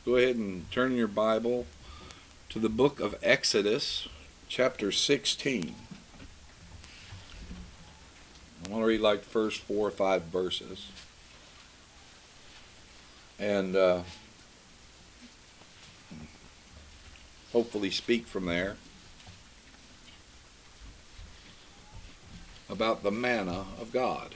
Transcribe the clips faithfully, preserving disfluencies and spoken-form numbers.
go ahead and turn your Bible to the book of Exodus, chapter sixteen. I want to read like the first four or five verses. And uh, hopefully speak from there about the manna of God.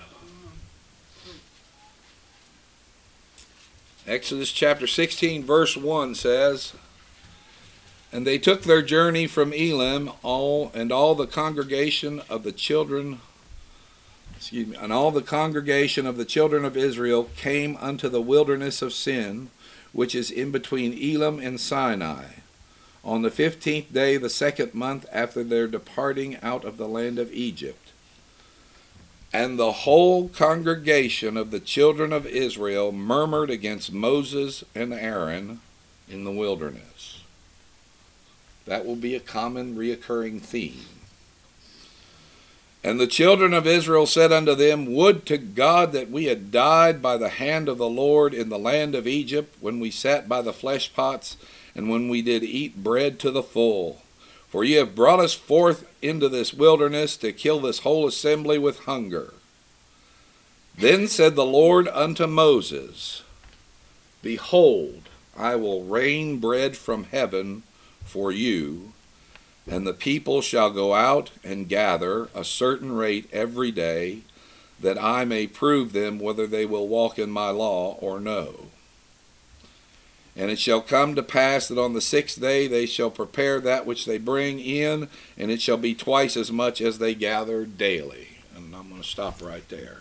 Exodus chapter sixteen verse one says, "And they took their journey from Elim, all and all the congregation of the children, excuse me, and all the congregation of the children of Israel came unto the wilderness of Sin, which is in between Elim and Sinai, on the fifteenth day, the second month after their departing out of the land of Egypt. And the whole congregation of the children of Israel murmured against Moses and Aaron in the wilderness." That will be a common reoccurring theme. "And the children of Israel said unto them, Would to God that we had died by the hand of the Lord in the land of Egypt, when we sat by the flesh pots, and when we did eat bread to the full. For ye have brought us forth into this wilderness to kill this whole assembly with hunger. Then said the Lord unto Moses, Behold, I will rain bread from heaven for you, and the people shall go out and gather a certain rate every day, that I may prove them whether they will walk in my law or no. And it shall come to pass that on the sixth day they shall prepare that which they bring in, and it shall be twice as much as they gather daily." And I'm going to stop right there.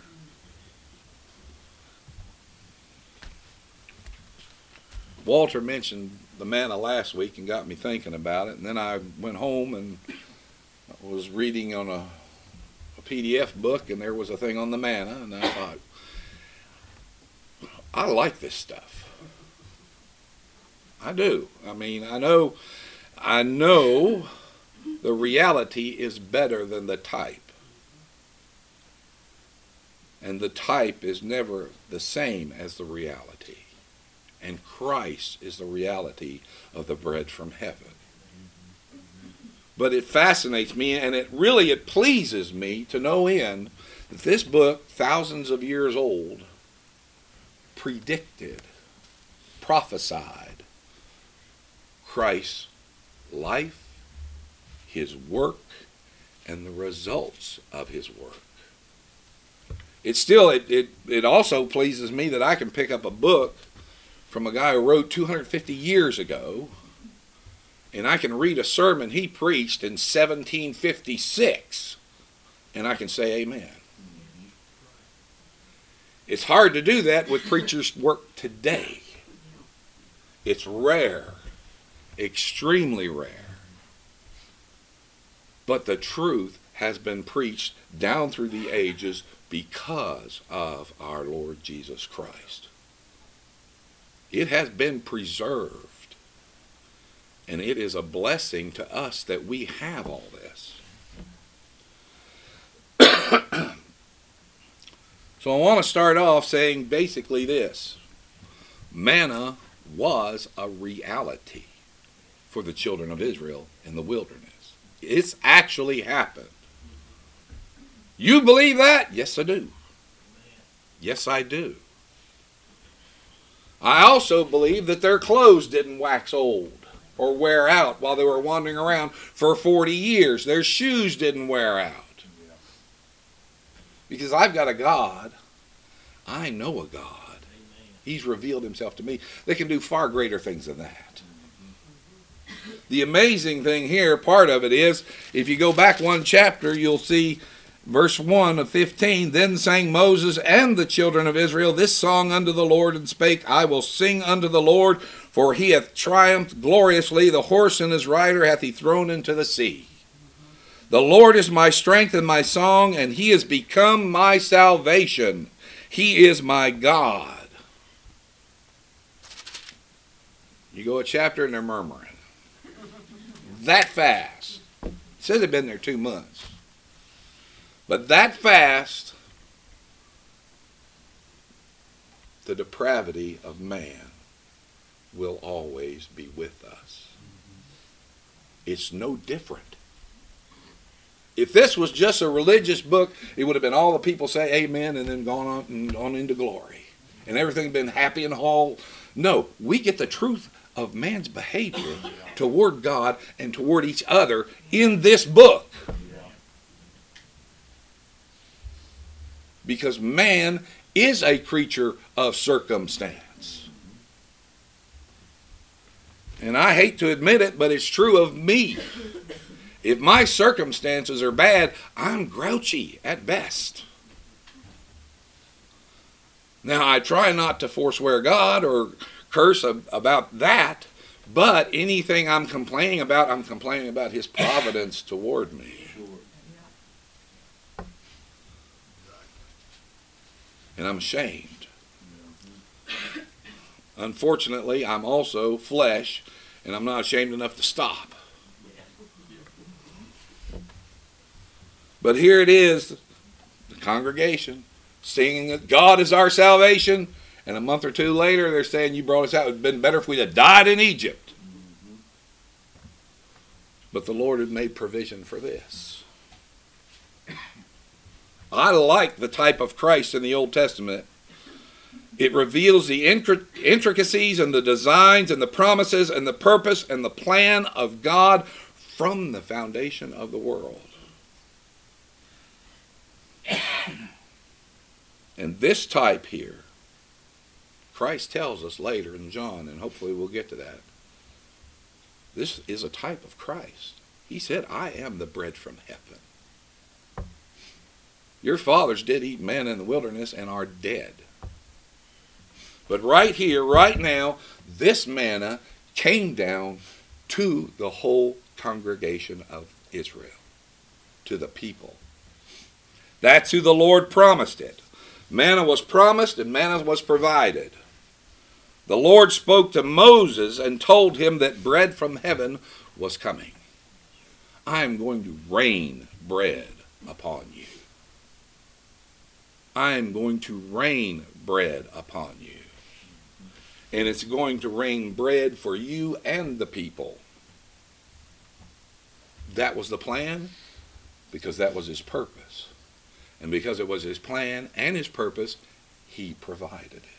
Walter mentioned the manna last week and got me thinking about it, and then I went home and was reading on a, a P D F book, and there was a thing on the manna, and I thought, I like this stuff. I do. I mean, I know, I know the reality is better than the type. And the type is never the same as the reality. And Christ is the reality of the bread from heaven. But it fascinates me, and it really, it pleases me to no end that this book, thousands of years old, predicted, prophesied Christ's life, his work, and the results of his work. It still, it, it, it also pleases me that I can pick up a book from a guy who wrote two hundred fifty years ago, and I can read a sermon he preached in seventeen fifty-six, and I can say amen. It's hard to do that with preachers' work today. It's rare. Extremely rare. But the truth has been preached down through the ages because of our Lord Jesus Christ. It has been preserved, and it is a blessing to us that we have all this. So I want to start off saying basically this: manna was a reality for the children of Israel in the wilderness. It's actually happened. You believe that? Yes, I do. Yes, I do. I also believe that their clothes didn't wax old or wear out while they were wandering around for forty years. Their shoes didn't wear out. Because I've got a God. I know a God. He's revealed himself to me. They can do far greater things than that. The amazing thing here, part of it is, if you go back one chapter, you'll see verse one of fifteen, "Then sang Moses and the children of Israel this song unto the Lord, and spake, I will sing unto the Lord, for he hath triumphed gloriously, the horse and his rider hath he thrown into the sea. The Lord is my strength and my song, and he is become my salvation. He is my God." You go a chapter and they're murmuring. That fast. It says they've been there two months. But that fast, the depravity of man will always be with us. It's no different. If this was just a religious book, it would have been all the people say amen and then gone on, and on into glory. And everything been happy and whole. No, we get the truth of man's behavior toward God and toward each other in this book. Because man is a creature of circumstance. And I hate to admit it, but it's true of me. If my circumstances are bad, I'm grouchy at best. Now, I try not to forswear God or curse about that, but anything I'm complaining about, I'm complaining about His providence toward me. And I'm ashamed. Unfortunately, I'm also flesh, and I'm not ashamed enough to stop. But here it is, the congregation, singing that God is our salvation, and a month or two later they're saying, you brought us out. It would have been better if we'd have died in Egypt. But the Lord had made provision for this. I like the type of Christ in the Old Testament. It reveals the intricacies and the designs and the promises and the purpose and the plan of God from the foundation of the world. And this type here, Christ tells us later in John, and hopefully we'll get to that, this is a type of Christ. He said, I am the bread from heaven. Your fathers did eat manna in the wilderness and are dead. But right here, right now, this manna came down to the whole congregation of Israel, to the people. That's who the Lord promised it. Manna was promised and manna was provided. The Lord spoke to Moses and told him that bread from heaven was coming. I am going to rain bread upon you. I am going to rain bread upon you. And it's going to rain bread for you and the people. That was the plan because that was His purpose. And because it was His plan and His purpose, He provided it.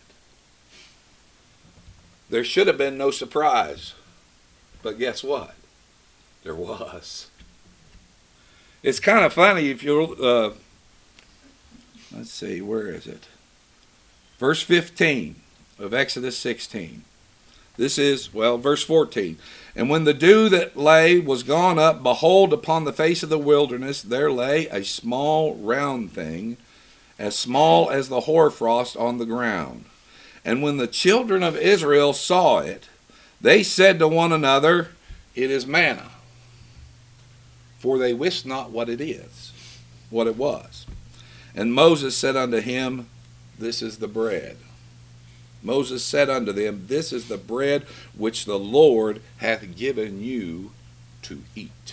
There should have been no surprise. But guess what? There was. It's kind of funny if you'll, uh, let's see, where is it? Verse fifteen of Exodus sixteen. This is, well, verse fourteen. And when the dew that lay was gone up, behold, upon the face of the wilderness there lay a small round thing, as small as the hoarfrost on the ground. And when the children of Israel saw it, they said to one another, it is manna. For they wist not what it is, what it was. And Moses said unto him, this is the bread. Moses said unto them, this is the bread which the Lord hath given you to eat.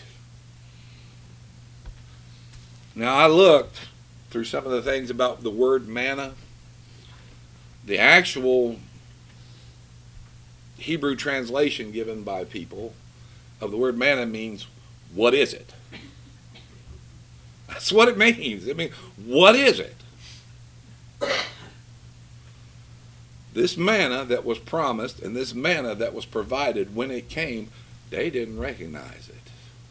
Now I looked through some of the things about the word manna. The actual Hebrew translation given by people of the word manna means, what is it? That's what it means. I mean, what is it? This manna that was promised and this manna that was provided when it came, they didn't recognize it.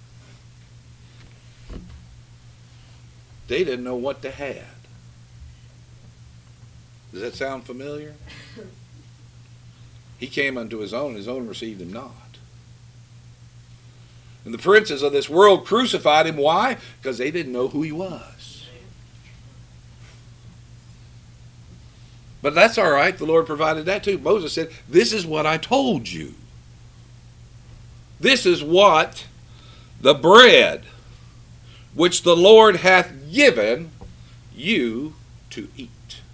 They didn't know what they had. Does that sound familiar? He came unto his own, his own received him not. And the princes of this world crucified him. Why? Because they didn't know who he was. But that's all right. The Lord provided that too. Moses said, this is what I told you. This is what the bread which the Lord hath given you to eat.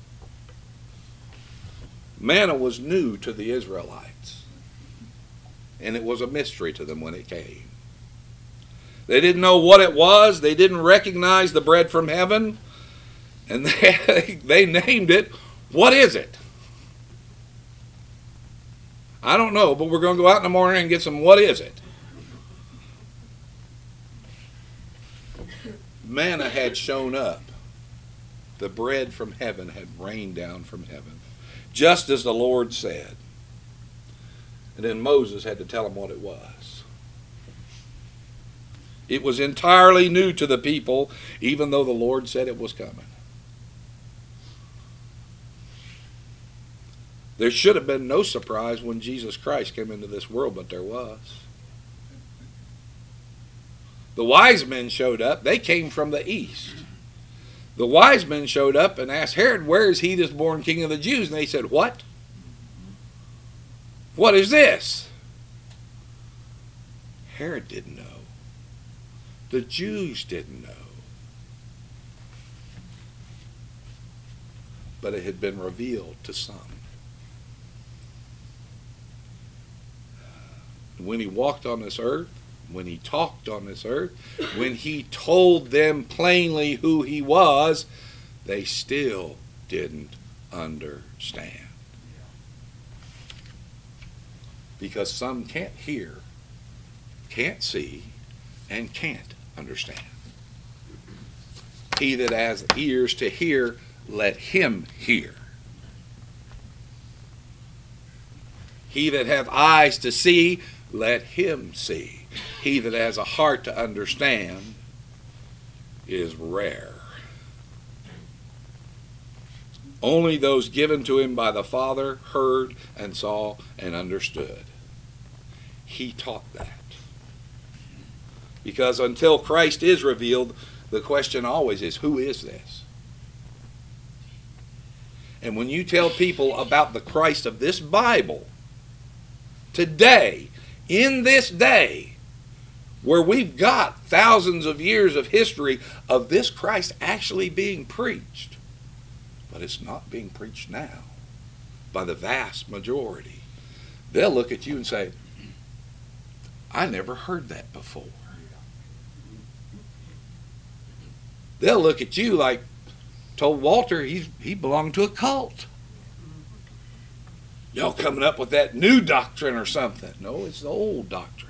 Manna was new to the Israelites. And it was a mystery to them when it came. They didn't know what it was. They didn't recognize the bread from heaven. And they, they named it, what is it? I don't know, but we're going to go out in the morning and get some. What is it? Manna had shown up. The bread from heaven had rained down from heaven, just as the Lord said. And then Moses had to tell them what it was. It was entirely new to the people, even though the Lord said it was coming. There should have been no surprise when Jesus Christ came into this world, but there was. The wise men showed up. They came from the east. The wise men showed up and asked Herod, "Where is he that's born king of the Jews?" And they said, "What? What is this?" Herod didn't know. The Jews didn't know. But it had been revealed to some. When he walked on this earth, when he talked on this earth, when he told them plainly who he was, they still didn't understand. Because some can't hear, can't see, and can't understand. He that has ears to hear, let him hear. He that hath eyes to see, let him see. He that has a heart to understand is rare. Only those given to him by the Father heard and saw and understood. He taught that. Because until Christ is revealed, the question always is, who is this? And when you tell people about the Christ of this Bible, today, in this day, where we've got thousands of years of history of this Christ actually being preached, but it's not being preached now by the vast majority, they'll look at you and say, "I never heard that before." They'll look at you like, told Walter he's, he belonged to a cult. Y'all coming up with that new doctrine or something. No, it's the old doctrine.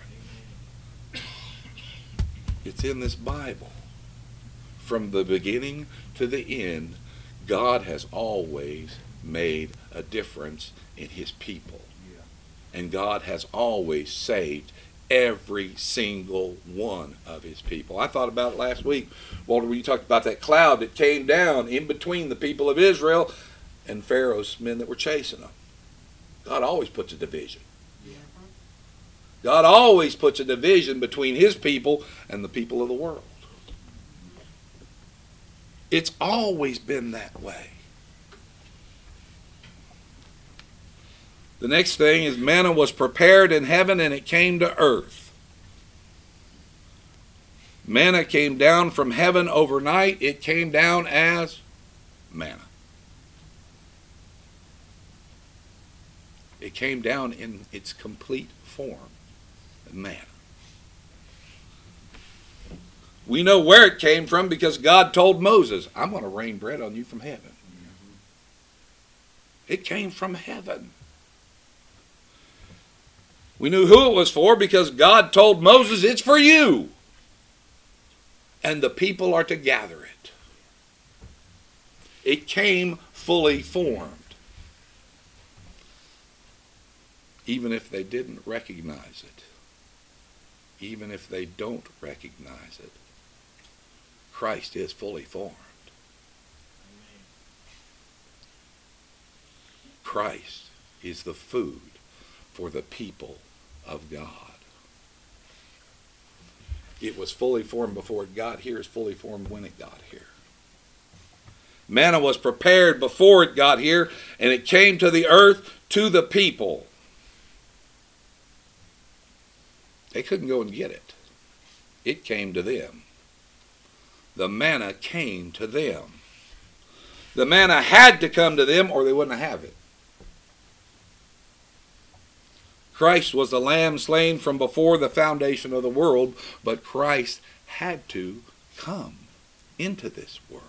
It's in this Bible. From the beginning to the end, God has always made a difference in his people. And God has always saved every single one of his people. I thought about it last week, Walter, when you talked about that cloud that came down in between the people of Israel and Pharaoh's men that were chasing them. God always puts a division. God always puts a division between his people and the people of the world. It's always been that way. The next thing is manna was prepared in heaven and it came to earth. Manna came down from heaven overnight. It came down as manna. It came down in its complete form. Manna. We know where it came from because God told Moses, "I'm going to rain bread on you from heaven." It came from heaven. We knew who it was for because God told Moses, "It's for you." And the people are to gather it. It came fully formed. Even if they didn't recognize it. Even if they don't recognize it, Christ is fully formed. Christ is the food for the people of God. It was fully formed before it got here. It's fully formed when it got here. Manna was prepared before it got here, and it came to the earth to the people. They couldn't go and get it. It came to them. The manna came to them. The manna had to come to them or they wouldn't have it. Christ was the lamb slain from before the foundation of the world, but Christ had to come into this world.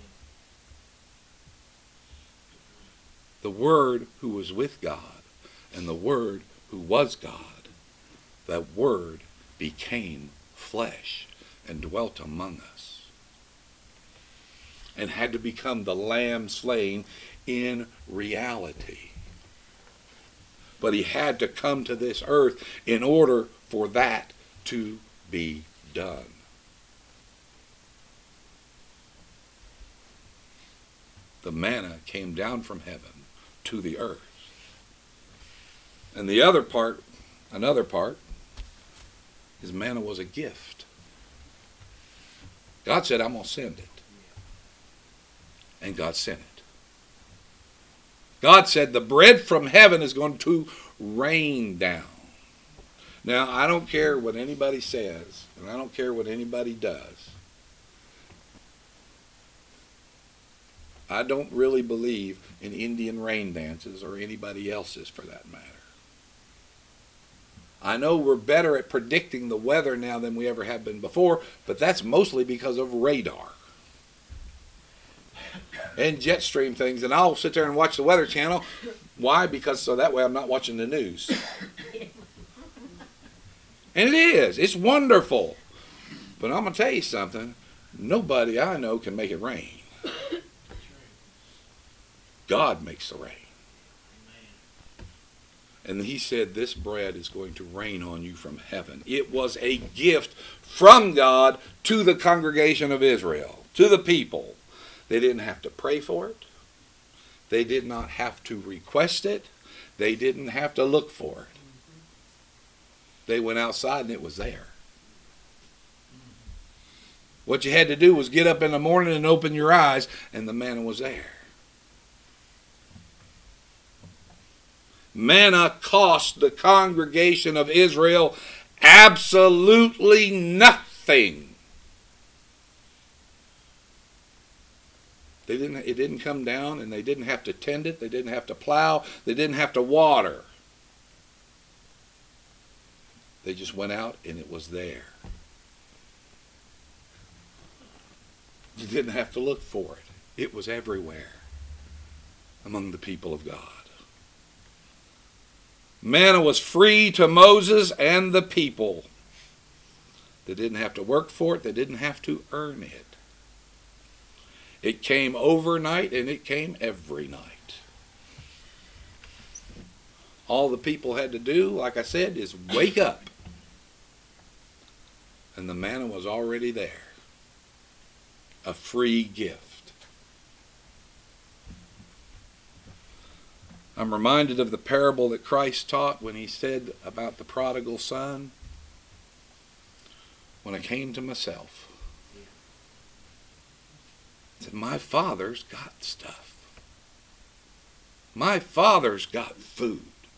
The Word who was with God And the Word, who was God, that Word became flesh and dwelt among us, and had to become the lamb slain in reality. But he had to come to this earth in order for that to be done. The manna came down from heaven to the earth. And the other part, another part, is manna was a gift. God said, I'm going to send it. And God sent it. God said the bread from heaven is going to rain down. Now, I don't care what anybody says, and I don't care what anybody does. I don't really believe in Indian rain dances or anybody else's for that matter. I know we're better at predicting the weather now than we ever have been before, but that's mostly because of radar and jet stream things. And I'll sit there and watch the Weather Channel. Why? Because so that way I'm not watching the news. And it is. It's wonderful. But I'm going to tell you something. Nobody I know can make it rain. God makes the rain. And he said this bread is going to rain on you from heaven. It was a gift from God to the congregation of Israel, to the people. They didn't have to pray for it. They did not have to request it. They didn't have to look for it. They went outside and it was there. What you had to do was get up in the morning and open your eyes, and the manna was there. Manna cost the congregation of Israel absolutely nothing. They didn't, it didn't come down, and they didn't have to tend it. They didn't have to plow. They didn't have to water. They just went out and it was there. You didn't have to look for it. It was everywhere among the people of God. Manna was free to Moses and the people. They didn't have to work for it. They didn't have to earn it. It came overnight and it came every night. All the people had to do, like I said, is wake up. And the manna was already there. A free gift. I'm reminded of the parable that Christ taught when he said about the prodigal son. When I came to myself, I said, my father's got stuff. My father's got food.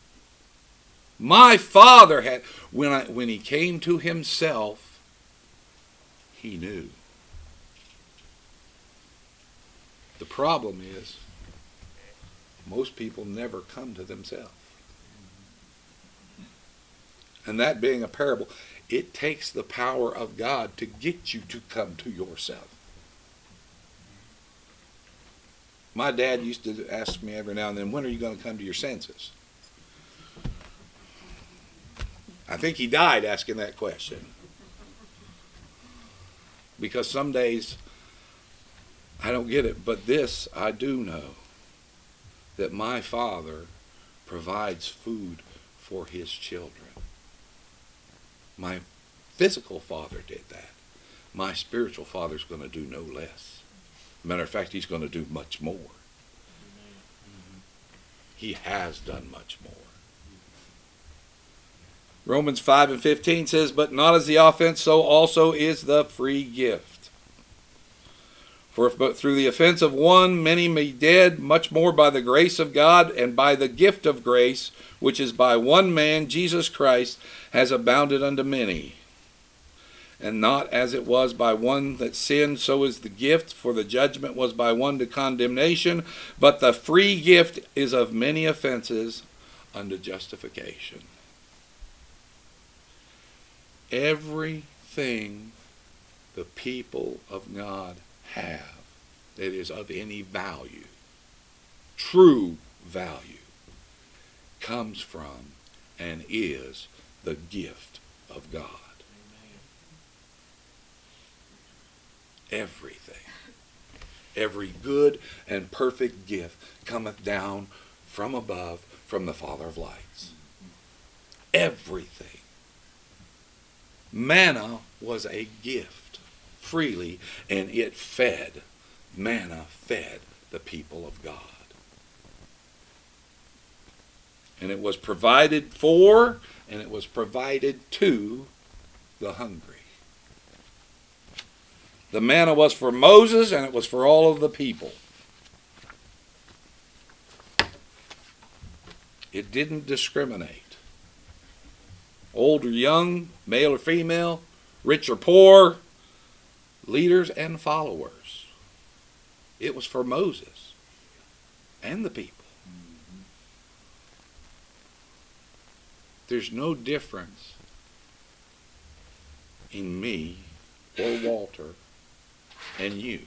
My father had, when I when he came to himself, he knew. The problem is, most people never come to themselves. And that being a parable, it takes the power of God to get you to come to yourself. My dad used to ask me every now and then, when are you going to come to your senses? I think he died asking that question. Because some days I don't get it, but this I do know, that my Father provides food for his children. My physical father did that. My spiritual father's going to do no less. Matter of fact, he's going to do much more. He has done much more. Romans five and fifteen says, but not as the offense, so also is the free gift. For if but through the offense of one many may be dead, much more by the grace of God and by the gift of grace, which is by one man, Jesus Christ, has abounded unto many. And not as it was by one that sinned, so is the gift, for the judgment was by one to condemnation, but the free gift is of many offenses unto justification. Everything the people of God have that is of any value, true value, comes from and is the gift of God. Everything, every good and perfect gift cometh down from above, from the Father of lights. Everything. Manna was a gift freely, and it fed. Manna fed the people of God. And it was provided for, and it was provided to the hungry. The manna was for Moses, and it was for all of the people. It didn't discriminate. Old or young, male or female, rich or poor, leaders and followers. It was for Moses and the people. There's no difference in me or Walter and you.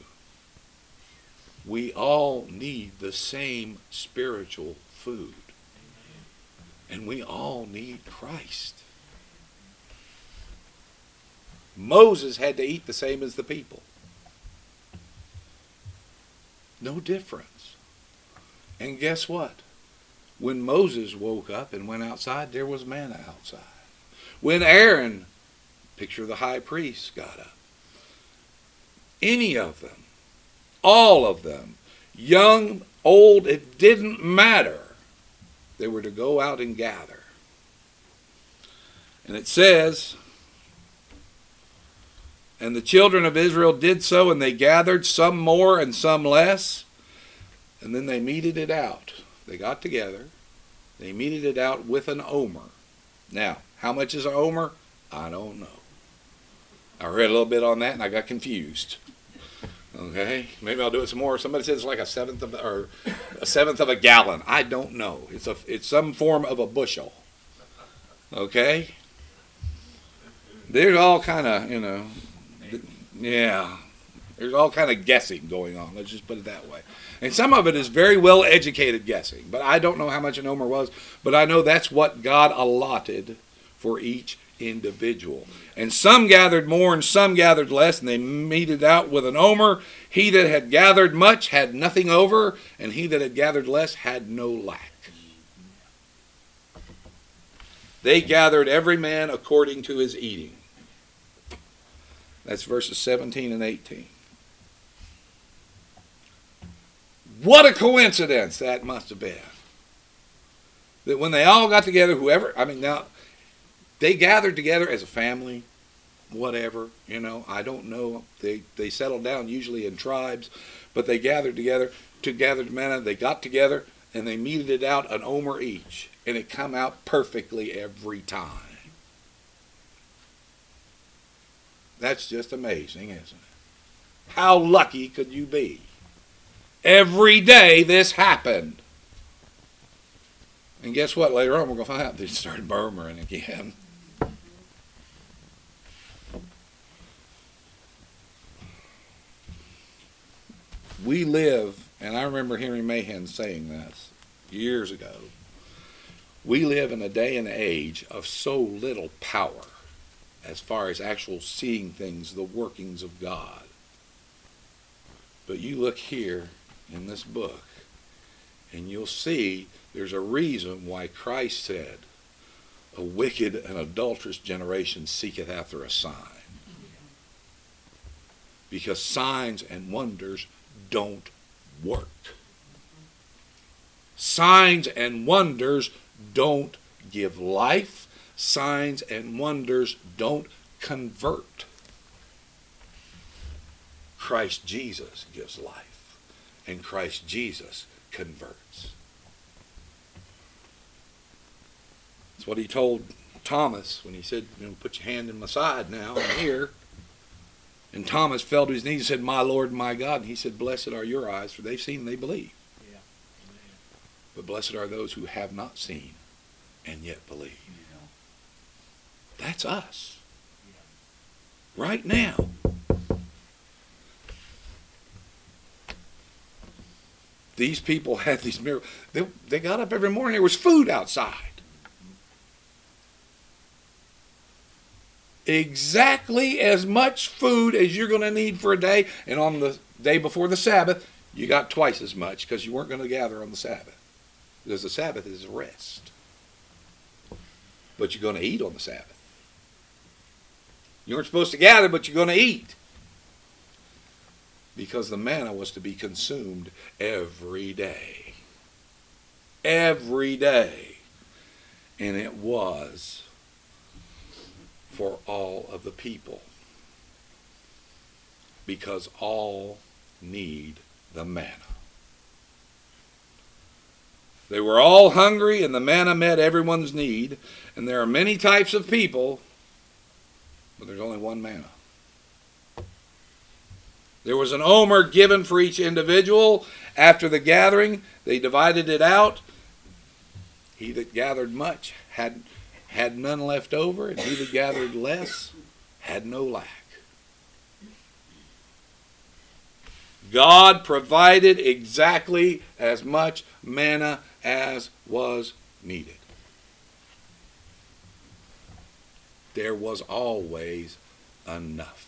We all need the same spiritual food. And we all need Christ. Moses had to eat the same as the people. No difference. And guess what? When Moses woke up and went outside, there was manna outside. When Aaron, picture the high priest, got up, any of them, all of them, young, old, it didn't matter. They were to go out and gather. And it says, and the children of Israel did so, and they gathered, some more and some less, and then they meted it out. They got together. They meted it out with an omer. Now, how much is an omer? I don't know. I read a little bit on that and I got confused. Okay, maybe I'll do it some more. Somebody said it's like a seventh of or a seventh of a gallon. I don't know. It's a it's some form of a bushel. Okay. There's all kind of you know, yeah. There's all kind of guessing going on. Let's just put it that way. And some of it is very well educated guessing. But I don't know how much an omer was. But I know that's what God allotted for each individual. And some gathered more and some gathered less. And they meted out with an omer. He that had gathered much had nothing over. And he that had gathered less had no lack. They gathered every man according to his eating. That's verses seventeen and eighteen. What a coincidence that must have been. That when they all got together, whoever, I mean, now, they gathered together as a family, whatever, you know, I don't know. They, they settled down usually in tribes, but they gathered together to gather manna. They got together and they meted it out an omer each, and it come out perfectly every time. That's just amazing, isn't it? How lucky could you be? Every day this happened. And guess what? Later on we're going to find out they started murmuring again. We live, and I remember Henry Mahan saying this years ago, we live in a day and age of so little power as far as actual seeing things, the workings of God. But you look here in this book, and you'll see there's a reason why Christ said, a wicked and adulterous generation seeketh after a sign. Because signs and wonders don't work. Signs and wonders don't give life. Signs and wonders don't convert. Christ Jesus gives life. And Christ Jesus converts. That's what he told Thomas when he said, you know, put your hand in my side now, I'm here. And Thomas fell to his knees and said, my Lord, my God. And he said, blessed are your eyes, for they've seen and they believe. Yeah. But blessed are those who have not seen and yet believe. Yeah. That's us. Yeah. Right now. These people had these miracles. They, they got up every morning. There was food outside. Exactly as much food as you're going to need for a day. And on the day before the Sabbath, you got twice as much because you weren't going to gather on the Sabbath. Because the Sabbath is rest. But you're going to eat on the Sabbath. You weren't supposed to gather, but you're going to eat. Because the manna was to be consumed every day. Every day. And it was for all of the people. Because all need the manna. They were all hungry, and the manna met everyone's need. And there are many types of people, but there's only one manna. There was an omer given for each individual. After the gathering, they divided it out. He that gathered much had, had none left over, and he that gathered less had no lack. God provided exactly as much manna as was needed. There was always enough.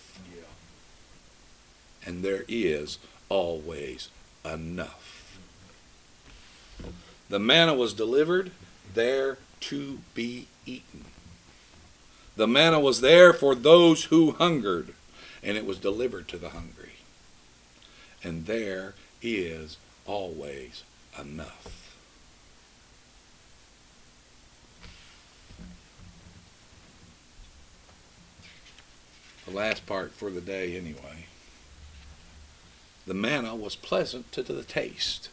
And there is always enough. The manna was delivered there to be eaten. The manna was there for those who hungered, and it was delivered to the hungry. And there is always enough. The last part for the day anyway. The manna was pleasant to the taste.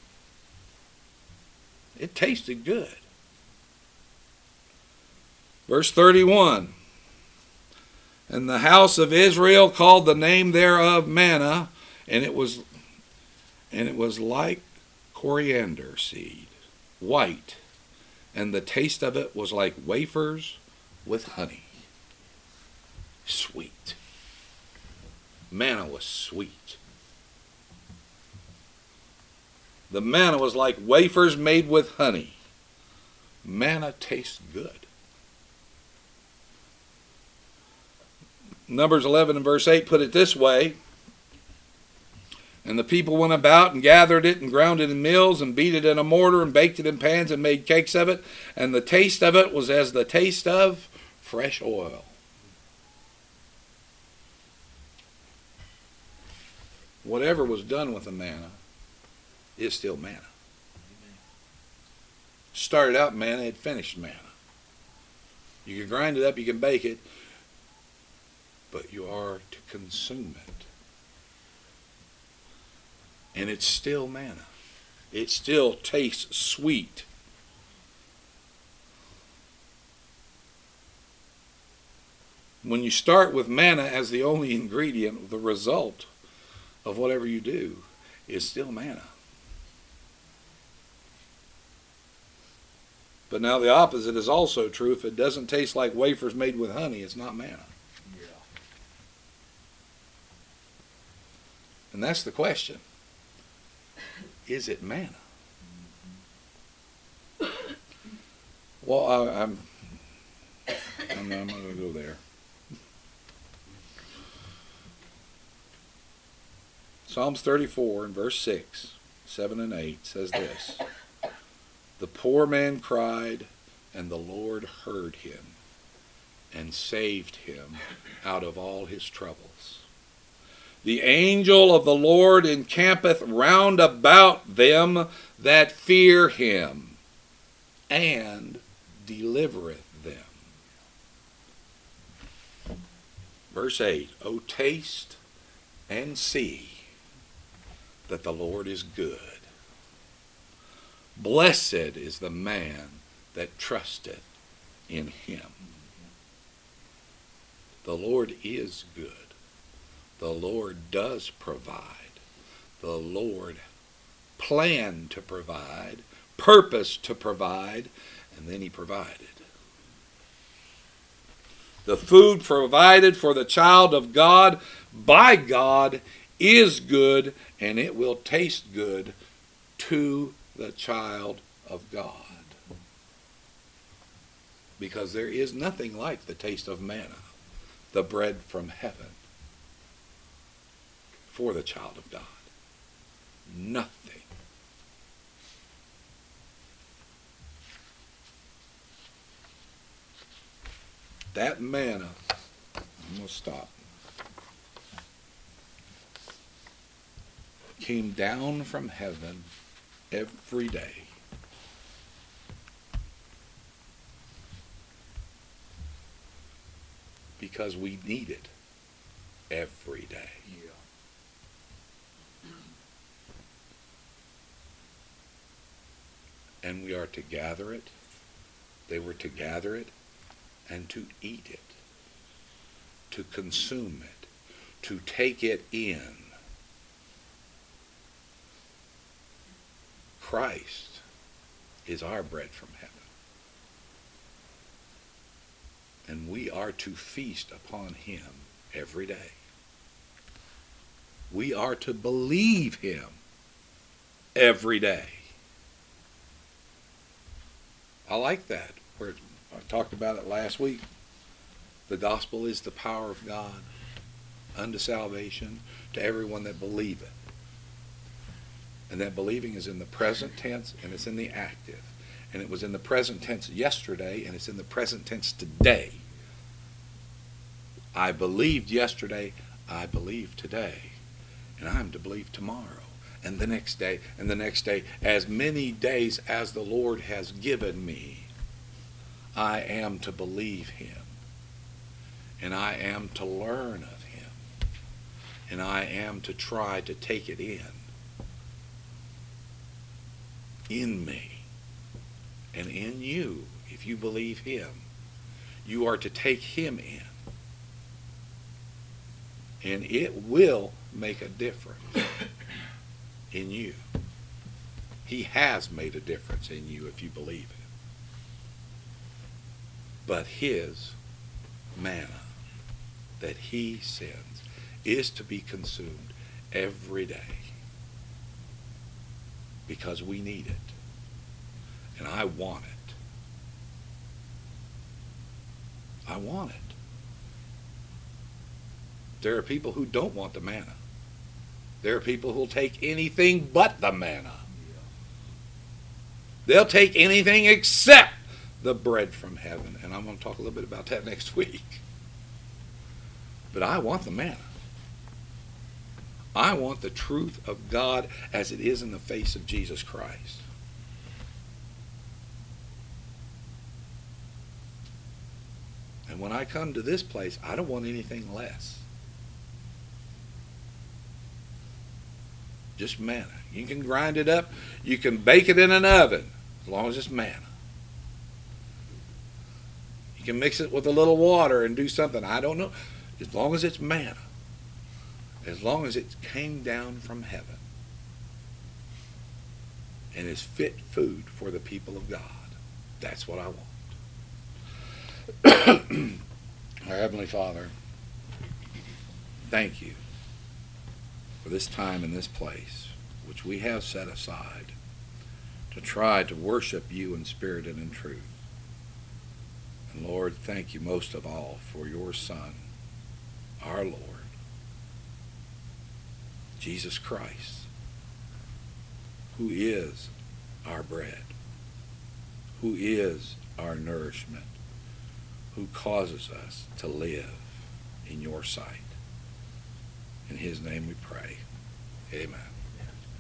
It tasted good. Verse thirty-one. And the house of Israel called the name thereof manna, and it was and it was like coriander seed, white, and the taste of it was like wafers with honey. Sweet. Manna was sweet. The manna was like wafers made with honey. Manna tastes good. Numbers eleven and verse eight put it this way. And the people went about and gathered it and ground it in mills and beat it in a mortar and baked it in pans and made cakes of it. And the taste of it was as the taste of fresh oil. Whatever was done with the manna is still manna. Started out manna, it finished manna. You can grind it up, you can bake it, but you are to consume it. And it's still manna. It still tastes sweet. When you start with manna as the only ingredient, the result of whatever you do is still manna. But now the opposite is also true. If it doesn't taste like wafers made with honey, it's not manna. Yeah. And that's the question. Is it manna? Well, I, I'm, I'm, I'm not going to go there. Psalms thirty-four and verse six, seven and eight says this. The poor man cried, and the Lord heard him and saved him out of all his troubles. The angel of the Lord encampeth round about them that fear him, and delivereth them. Verse eight, O taste and see that the Lord is good. Blessed is the man that trusteth in him. The Lord is good. The Lord does provide. The Lord planned to provide, purposed to provide, and then he provided. The food provided for the child of God by God is good, and it will taste good to the child of God. Because there is nothing like the taste of manna, the bread from heaven, for the child of God. Nothing. That manna, I'm going to stop, came down from heaven every day. Because we need it every day. Yeah. And we are to gather it. They were to gather it and to eat it, to consume it, to take it in. Christ is our bread from heaven. And we are to feast upon him every day. We are to believe him every day. I like that. Where I talked about it last week. The gospel is the power of God unto salvation to everyone that believeth. And that believing is in the present tense and it's in the active. And it was in the present tense yesterday and it's in the present tense today. I believed yesterday, I believe today. And I'm to believe tomorrow. And the next day, and the next day, as many days as the Lord has given me, I am to believe him. And I am to learn of him. And I am to try to take it in. In me. And in you, if you believe him, you are to take him in. And it will make a difference in you. He has made a difference in you if you believe it. But his manna that he sends is to be consumed every day because we need it. And I want it. I want it. There are people who don't want the manna. There are people who will take anything but the manna. They'll take anything except the bread from heaven. And I'm going to talk a little bit about that next week. But I want the manna. I want the truth of God as it is in the face of Jesus Christ. And when I come to this place, I don't want anything less. Just manna. You can grind it up. You can bake it in an oven as long as it's manna. You can mix it with a little water and do something. I don't know. As long as it's manna. As long as it came down from heaven. And is fit food for the people of God. That's what I want. Our Heavenly Father, thank you for this time and this place, which we have set aside to try to worship you in spirit and in truth. And Lord, thank you most of all for your Son, our Lord, Jesus Christ, who is our bread, who is our nourishment, who causes us to live in your sight. In his name we pray. Amen.